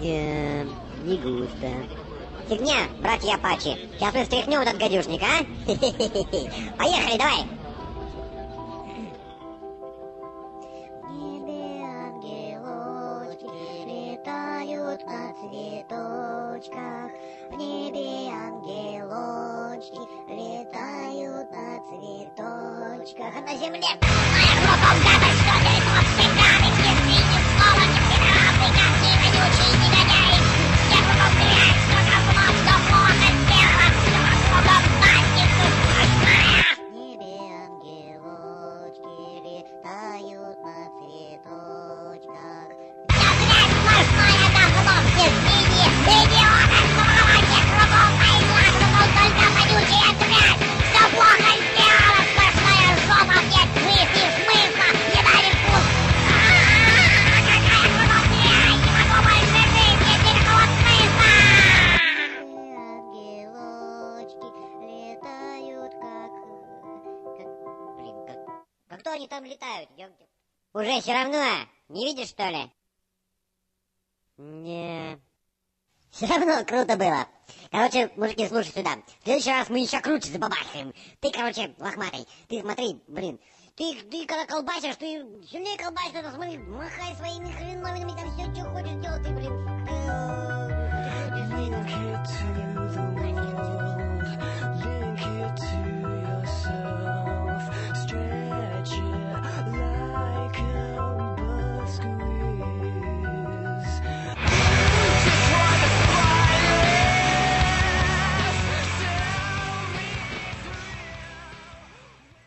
Не густо. Фигня, братья Апачи. Сейчас мы встряхнем этот гадюшник, а? Поехали, давай. В небе ангелочки летают на цветочках. В небе ангелочки летают на цветочках. А на земле моя группа гадость, что ты тут всегда ведь не слова, не прекрасный, как ты колючий негодяй. Я буду стрелять, что говно, что плохо сделала, все буду знать, не сущностная. В небе ангелочки летают на цветочках. Я грязь сплошная, говно, все свиньи, идиоты, сволочи, кругом найдла, кругом только вонючая грязь. Все плохо сделала, сплошная жопа, нет мысли, смысла, не дали вкус. Какая кругом грязь, не могу больше жить, нет никакого смысла. Ангелочки летают как кто они там летают? Уже все равно. Не видишь, что ли? Не. Все равно круто было. Короче, мужики, слушай сюда. В следующий раз мы еще круче забабахаем. Ты, короче, лохматый. Ты смотри, блин. Ты когда колбасишь, ты сильнее колбасишь, это смотри, махай своими хреновинами, там все, что хочешь делать, ты, блин. Link it to the world, link it to yourself.